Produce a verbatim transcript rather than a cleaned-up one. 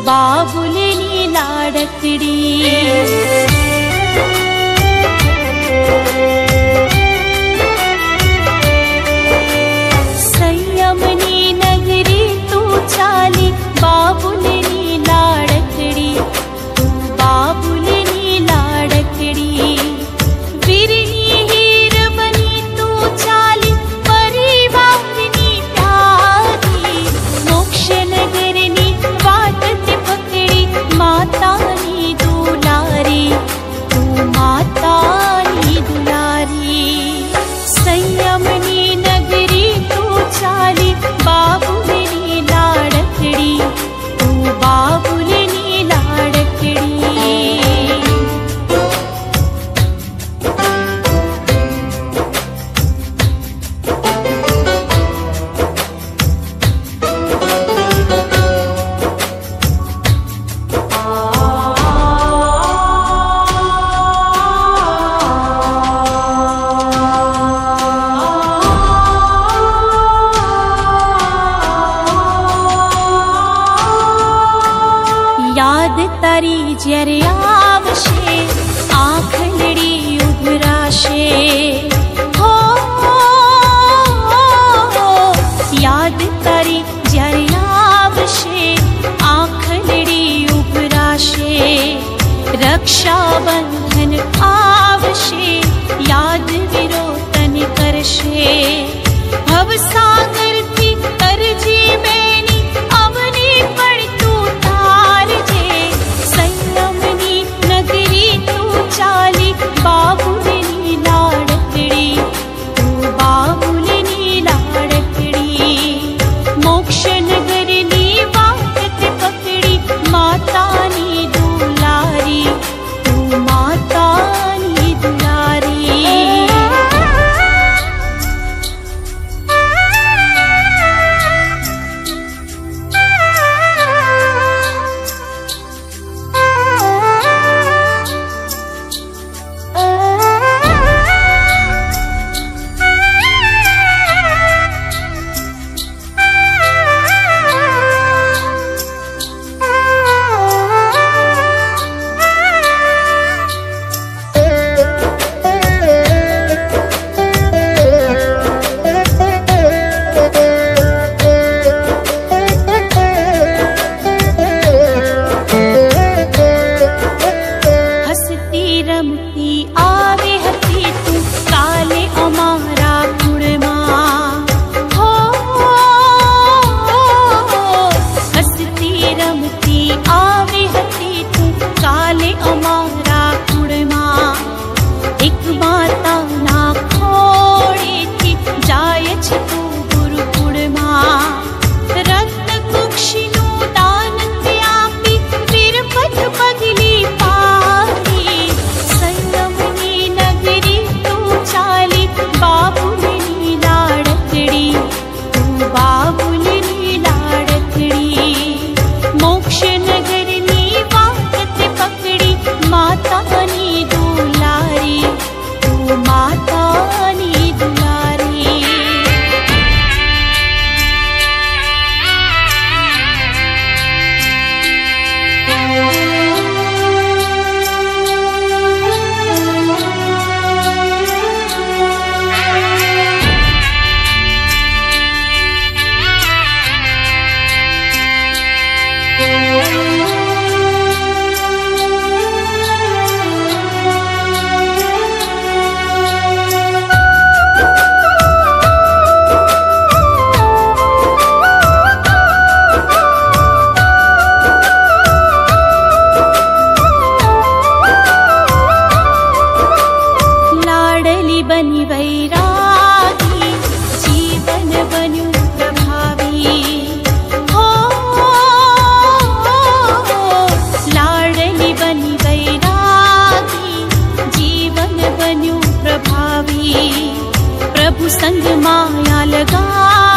बाबुलनी लाडकड़ी। संयमनी नगरी तू चाली बाबुलनी लाडकड़ी, तू बाबुलनी लाडकड़ी। वीरनी हीर बनी तू चाली परिवारनी प्यारी, मोक्ष नगरनी वाटत पकड़ी मातानी दुलारी, तू मातानी दुलारी। संयमनी नगरी तू चाली बाबुलनी लाडकड़ी, तू बाबुलनी लाडकड़ी। याद तारी जरे आवशे आखलड़ी उभराशे, हो याद तारी जरे आवशे आखलड़ी उभराशे। रक्षा बंधन आवशे याद विरोतन करशे, भव सागर थी तरजी बेनी अवनी पर तू तार जे। संयमनी नगरी तू चाली बाबुलनी लाडकड़ी, तू बाबुलनी लाडकड़ी। मोक्ष नगरनी वाटत पकड़ी मातानी दुलारी, तू मातानी दुलारी। रमती आवे हती तू काले अमारा कुड़मा, हो हसती रमती आवे हती तू काले अमारा कुड़मा। एक माता ना खोड़ी थी जाय छ तू गुरुकुड़मा, रत्न कुक्षिनु दान त्यापी वीरपथ पगली पारी। संयमनी नगरी तू चाली बाबुलनी लाडकड़ी, तू बाबुलनी लाडकड़ी। मोक्ष नगरनी वाटत पकड़ी मातानी दुलारी, तू मातानी दुलारी। बनी वैरागी जीवन बनु प्रभावी, हो लाडली बनी वैरागी जीवन बनु प्रभावी। प्रभु संग माया लगा